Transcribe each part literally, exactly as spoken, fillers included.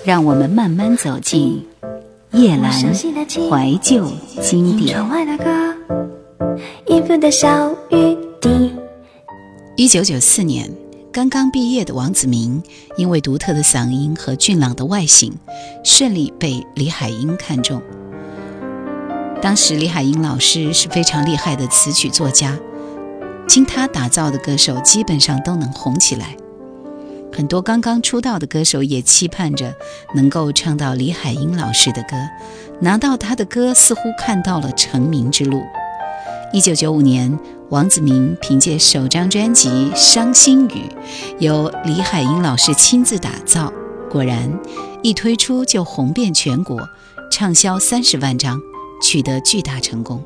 让我们慢慢走进夜阑怀旧经典。一九九四年，刚刚毕业的王子明因为独特的嗓音和俊朗的外形，顺利被李海英看中。当时李海英老师是非常厉害的词曲作家，经他打造的歌手基本上都能红起来。很多刚刚出道的歌手也期盼着能够唱到李海英老师的歌，拿到他的歌似乎看到了成名之路。一九九五年，王子明凭借首张专辑《伤心雨》，由李海英老师亲自打造，果然一推出就红遍全国，畅销三十万张，取得巨大成功。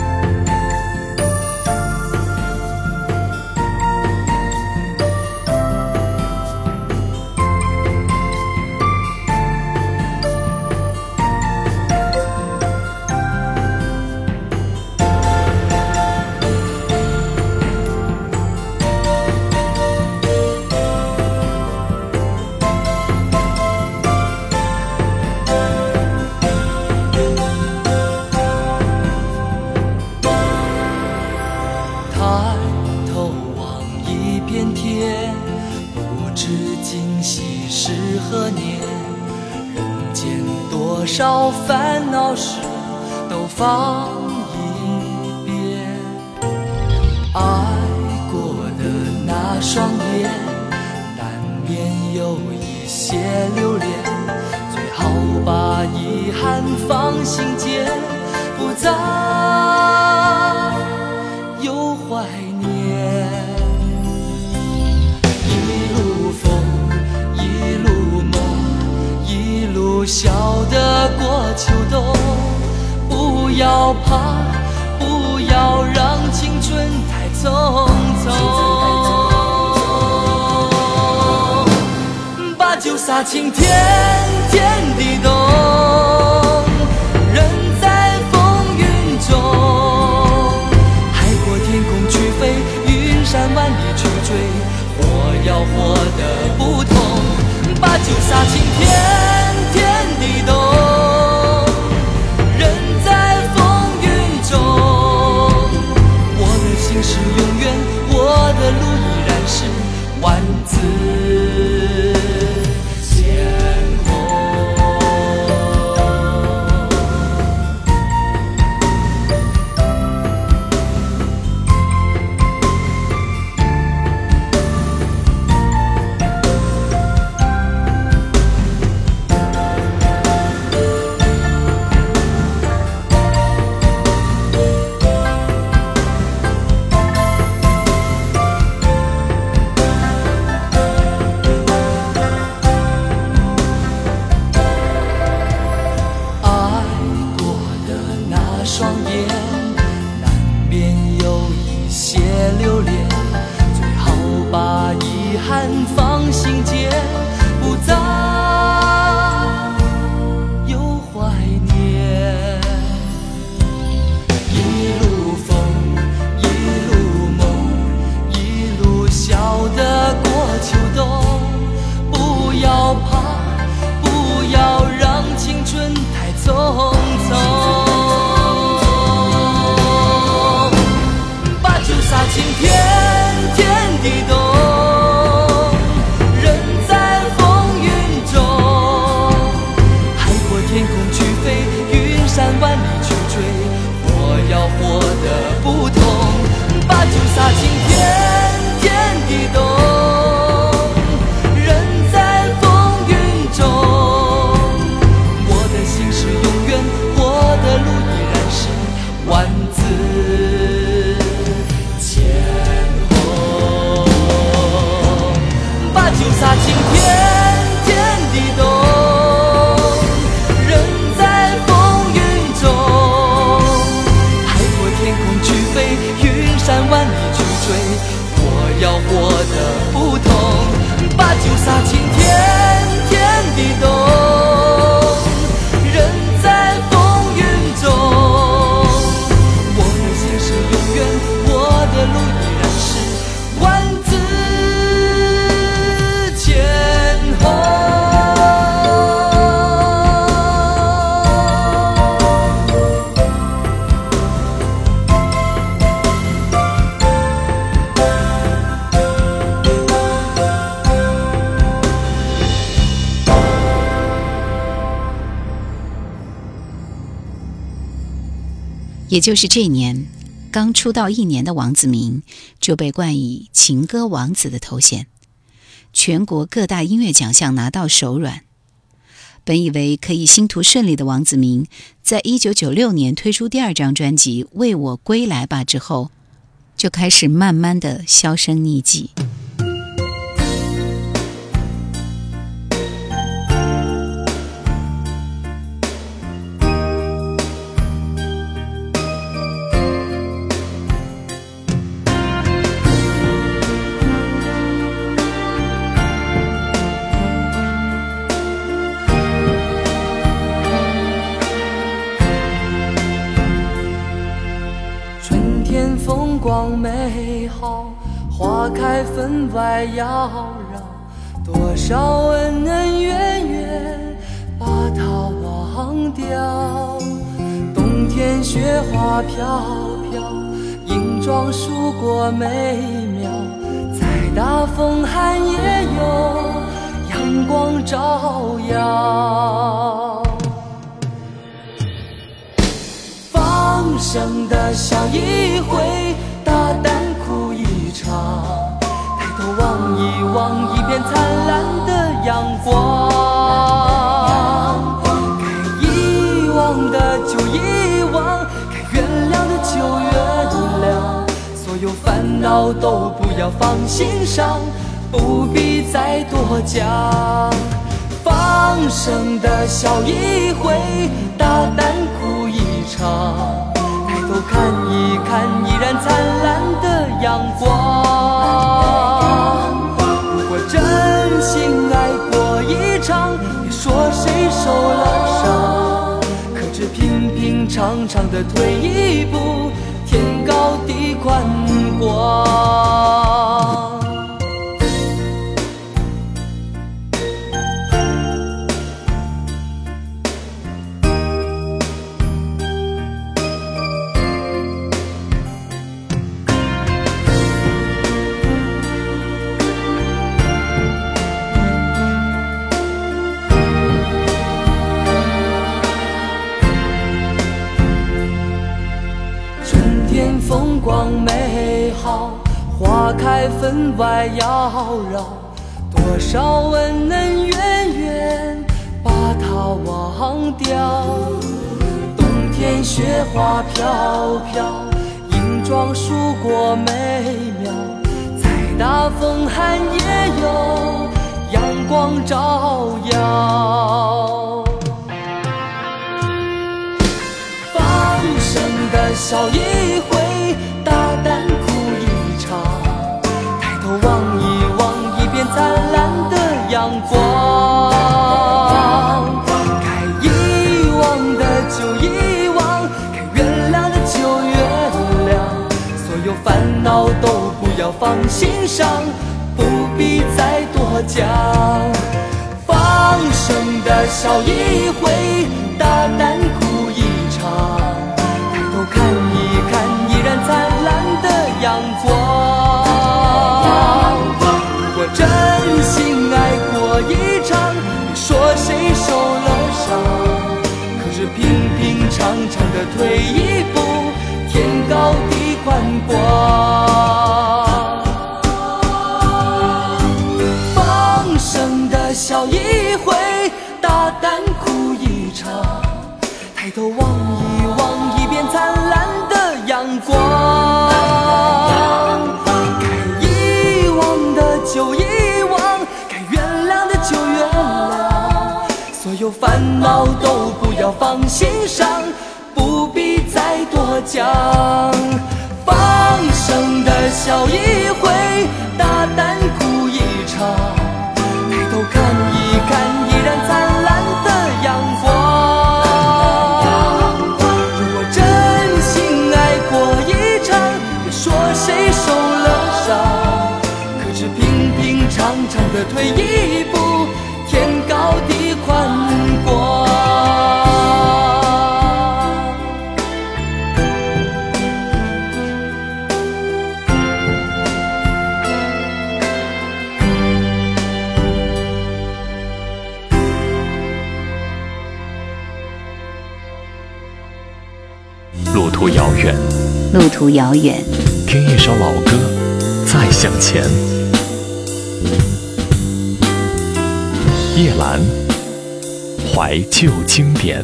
少烦恼事都放一边，爱过的那双眼难免有一些留恋，最好把遗憾放心间，不再有怀念。一路风一路梦一路笑得过秋冬，不要怕，不要让青春太匆匆，把酒洒青天，天地动，人在风云中，海阔天空去飞，云山万里去追，活要活得不同，把酒洒青天，天地动，人在风云中，我的心是永远，我的路依然是万紫千红。 也就是这年，刚出道一年的王子明就被冠以情歌王子的头衔，全国各大音乐奖项拿到手软。本以为可以星途顺利的王子明，在一九九六年推出第二张专辑《为我归来吧》之后，就开始慢慢的销声匿迹。 风光美好，花开分外妖娆，多少恩恩怨怨把它忘掉。冬天雪花飘飘，银装数过美妙，再大风寒也有阳光照耀。放声的笑一回，大胆哭一场，抬头望一望一片灿烂的阳光。该遗忘的就遗忘，该原谅的就原谅，所有烦恼都不要放心上，不必再多讲。放声的笑一回，大胆哭一场，抬头看一看依然灿烂的阳光。如果真心爱过一场，别说谁受了伤，可知平平常常的退一步，天高地宽广。风光美好，花开分外妖娆，多少恩恩怨怨把它忘掉。冬天雪花飘飘，银装数过美妙，再大风寒也有阳光照耀。放声的笑一回，大胆哭一场，抬头望一望一片灿烂的阳光。该遗忘的就遗忘，该原谅的就原谅，所有烦恼都不要放心上，不必再多讲。放声的笑一回，大胆哭一场，抬头看一看依然灿烂的阳光。如果真心爱过一场，别说谁受了伤，可是平平常常的退一步，天高地宽广。放声的笑一回，大胆哭一场，抬头望一望一边灿烂的阳光。该遗忘的就遗忘，该原谅的就原谅，所有烦恼都不要放心上，不必再多讲。放声的笑一回，大胆哭一场，抬头看一看依然灿烂的阳光。如果真心爱过一场，别说谁受了伤，可知平平常常的退一步，天高地宽广。 途遥远， 路途遥远， 听一首老歌，再向前。叶兰，怀旧经典。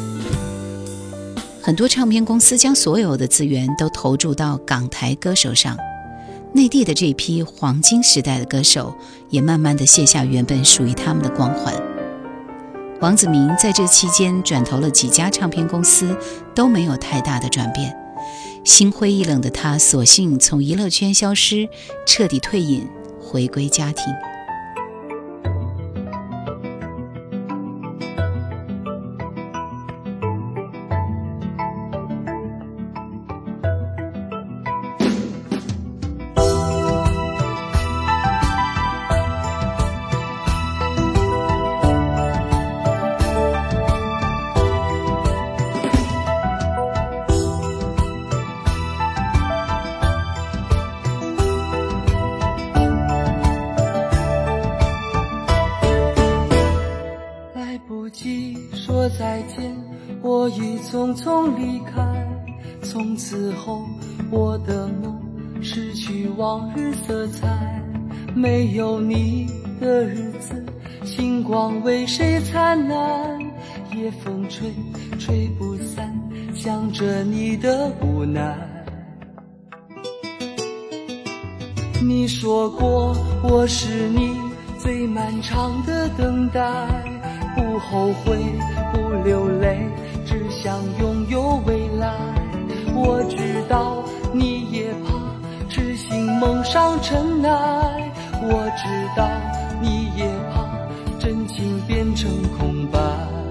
很多唱片公司将所有的资源都投注到港台歌手上，内地的这批黄金时代的歌手也慢慢地卸下原本属于他们的光环。王子明在这期间转投了几家唱片公司，都没有太大的转变。心灰意冷的他索性从娱乐圈消失，彻底退隐，回归家庭。 说再见，我已匆匆离开，从此后我的梦失去往日色彩，没有你的日子，星光为谁灿烂，夜风吹吹不散，想着你的无奈。你说过我是你最漫长的等待，不后悔不流泪，只想拥有未来。我知道你也怕痴心梦上尘埃，我知道你也怕真情变成空白，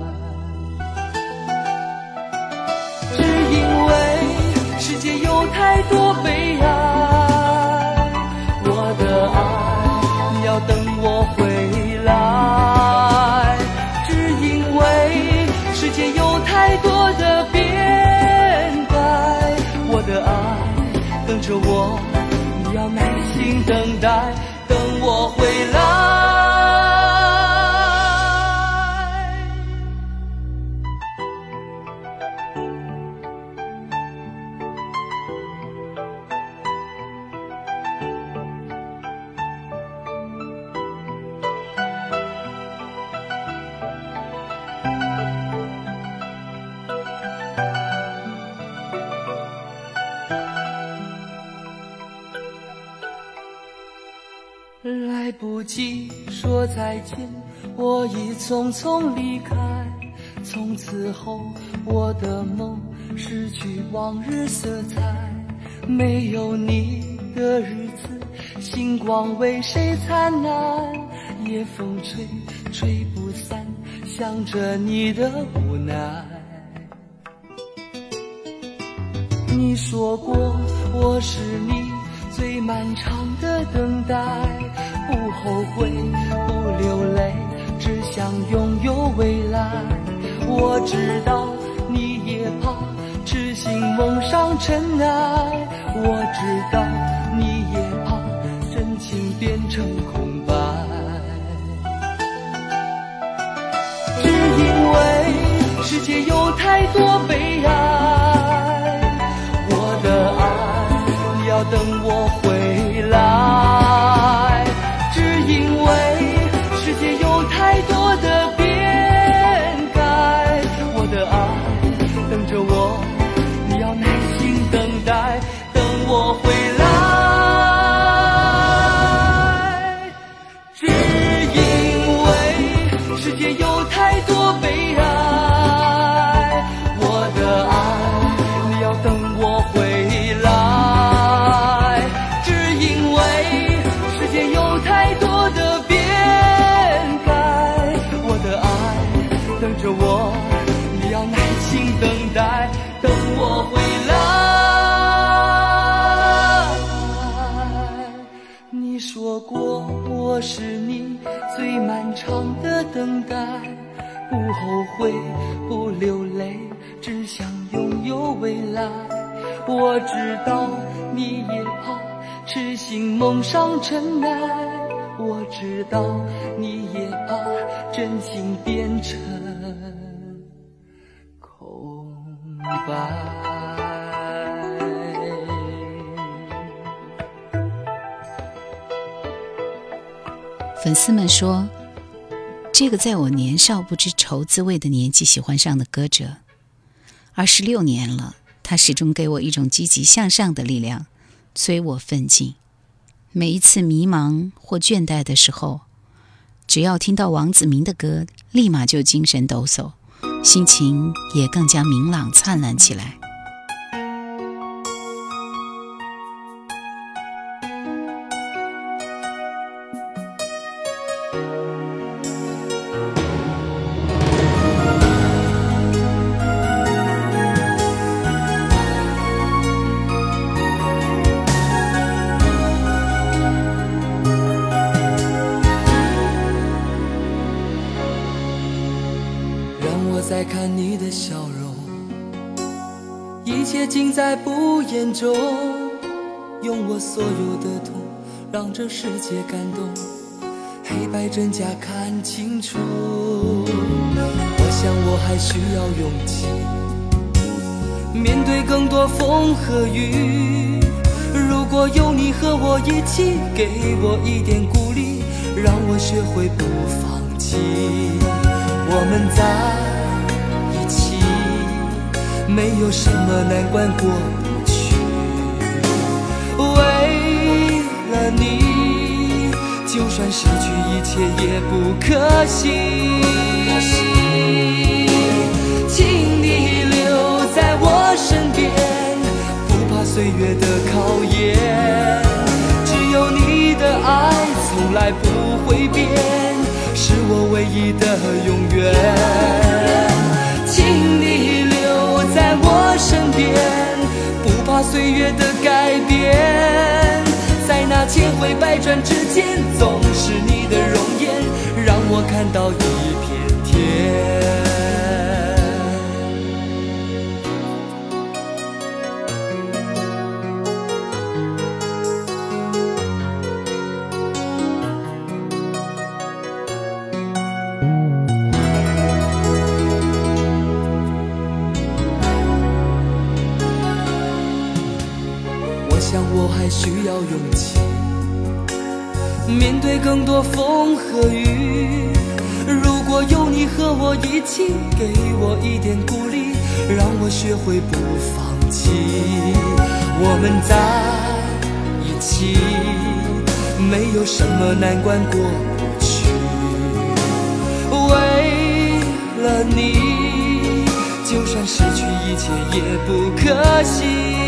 只因为世界有太多悲哀，我的爱你要等我回来，世界有太多的变改，我的爱等着我，你要耐心等待，等我回来。来不及说再见，我已匆匆离开，从此后我的梦失去往日色彩，没有你的日子，星光为谁灿烂，夜风吹吹不散，想着你的无奈。你说过我是你最漫长的等待，不后悔不流泪，只想拥有未来。我知道你也怕痴心梦上尘埃，我知道你也怕真情变成空白，只因为世界有太多悲哀，我的爱你要等我回来，只因为世界有太多的变改，我的爱等着我，你要耐心等待，等我回来，只因为世界有太多悲哀，我的爱你要等我回来，只因为世界有太多的变改，我的爱等着我，你要耐心等待，等我回来。你说过我是你最漫长的等待，不后悔不流泪，只想拥有未来。我知道你也怕痴心梦上尘埃，我知道你也怕真情变成空白。 粉丝们说，这个在我年少不知愁滋味的年纪喜欢上的歌者，二十六年了，他始终给我一种积极向上的力量，催我奋进。每一次迷茫或倦怠的时候，只要听到王子明的歌，立马就精神抖擞，心情也更加明朗灿烂起来。 再看你的笑容，一切尽在不言中，用我所有的痛让这世界感动，黑白真假看清楚。我想我还需要勇气面对更多风和雨，如果有你和我一起，给我一点鼓励，让我学会不放弃。我们在没有什么难关过不去，为了你，就算失去一切也不可惜。请你留在我身边，不怕岁月的考验，只有你的爱从来不会变，是我唯一的永远。请你在我身边，不怕岁月的改变，在那千回百转之间，总是你的容颜让我看到一片天。想我还需要勇气面对更多风和雨，如果有你和我一起，给我一点鼓励，让我学会不放弃。我们在一起，没有什么难关过不去，为了你，就算失去一切也不可惜。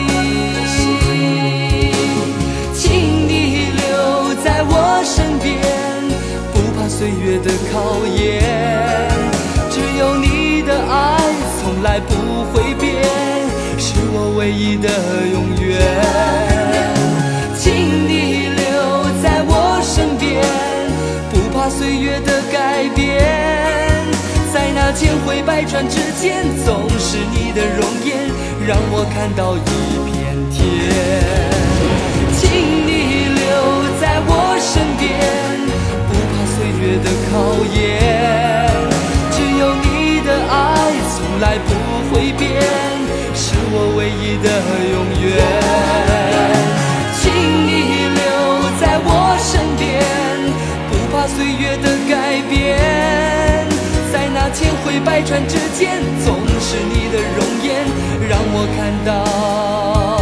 请你留在我身边，不怕岁月的考验，只有你的爱从来不会变，是我唯一的永远。请你留在我身边，不怕岁月的改变，在那千回百转之间，总是你的容颜让我看到一片天。请你留在我身边，不怕岁月的考验，只有你的爱从来不会变，是我唯一的永远。请你留在我身边，不怕岁月的改变，在那千回百转之间，总是你的容颜让我看到